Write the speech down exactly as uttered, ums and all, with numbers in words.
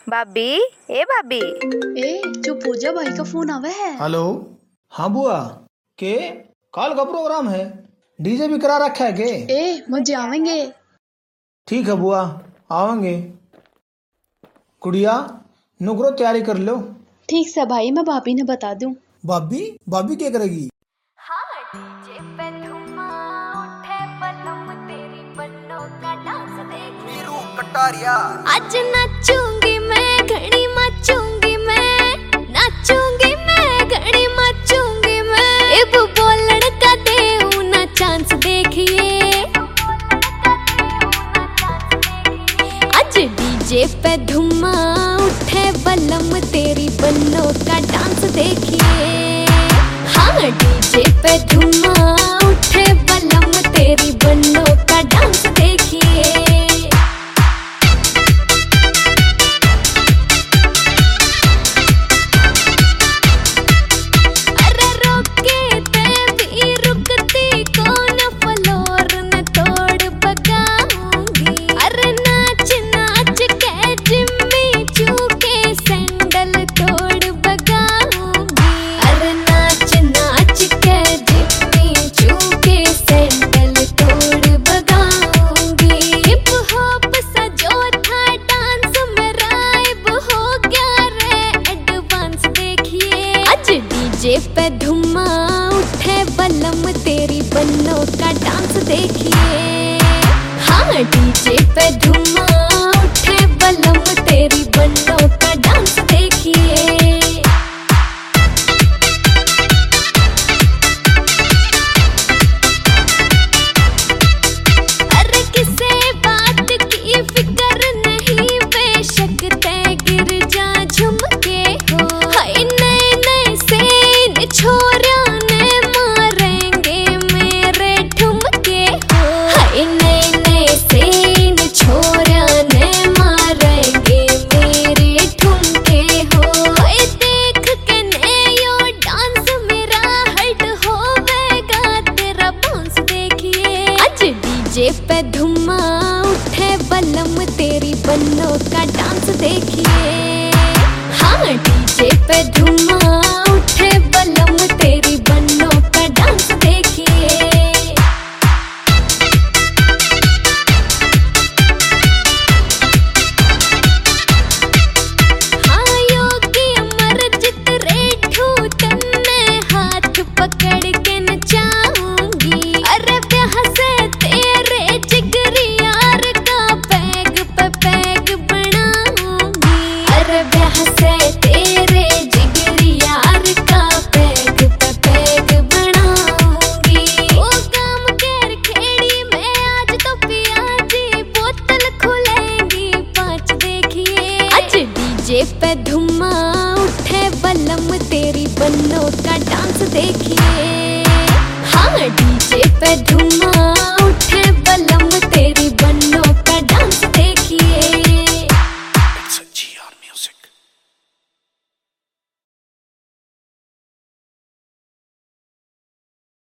भाभी, ए भाभी। ए जो पूजा भाई का फोन आवे है। हेलो। हाँ बुआ, के कल का प्रोग्राम है, डीजे भी करा रखा है के? ए मुझे आवेंगे। ठीक है बुआ, आवेंगे। कुड़िया नुकरो तैयारी कर लो। ठीक से भाई, मैं भाभी ने बता दूं। भाभी भाभी क्या करेगी? हाँ, डीजे पे धुमा उठे बलम तेरी बन्नों का डांस देख वीरू कटारिया। आज नाचूंगी मैं घड़ी मचूंगी मैं, नाचूंगी मैं घड़ी मचूंगी मैं। इब बोलड़ का देऊ ना चांस देखिए, आज डीजे पे धुमा उठे बलम तेरी बन्नों का डांस देखिए। हाँ, डीजे पे धुमा उठे बलम तेरी बन्नों का डांस देखिए। अरे रोके ते भी रुकती कौन, फ्लोर न तोड़ बगाऊंगी। अरे नाच नाच के जिम्मी चूके सैंडल तोड़ बगाऊंगी। अरे नाच नाच के जिम्मी चूके सैंडल तोड़ बगाऊंगी। हिप हॉप सजो था डांस मेरा, इब हो गया रे एडवांस देखिए। आज डीजे पे धुमा उठे बलम तेरी बन्नों का डांस देखिए। हाँ, डीजे पे धुमा उठे बलम तेरी बन्नों का डांस देखिए। अरे किसे बात की फिक्र नहीं, बेशक तय गिर जा झुमके हो। हाय नए नए से इन छोरियों ने मारेंगे मेरे ठुमके हो। हाय नए नए से इन छोरियों ने मारेंगे मेरे ठुमके हो। हाय देख के नयो डांस मेरा हट होवेगा तेरा बांस देखिए। आज डीजे पे धुमा उठे बलम तेरी बन्नों का डांस देखिए। हाँ, डीजे पे धुमा उठे बलम तेरी बन्नों का डांस देखिए। हाँ, योगी अमरजीत रेठू तन्ने हाथ पकड़ के नचाऊंगी। अरे ब्याह से तेरे जिगरी यार का पैग पे पैग बनाऊंगी। अरे ब्याह से तेरे जिगरी यार का पैग पे पैग बनाऊंगी। ओ गाम केर खेड़ी में आज तो पियाजी बोतल खुलेंगी पाँच देखिए। आज डीजे पे धुमा उठे बलम तेरी बन्नों का डांस देखिए। हाँ, डीजे पे धुमा